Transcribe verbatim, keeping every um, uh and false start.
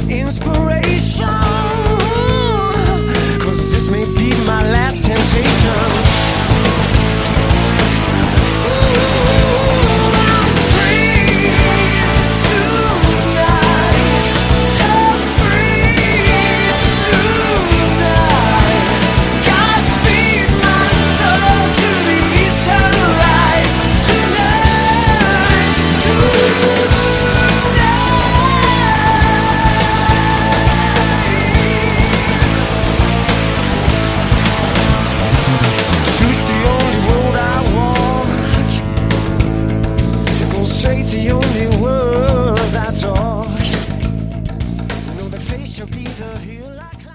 inspiration, 'cause this may be my last temptation. The only words I talk, you know the face shall be the hill I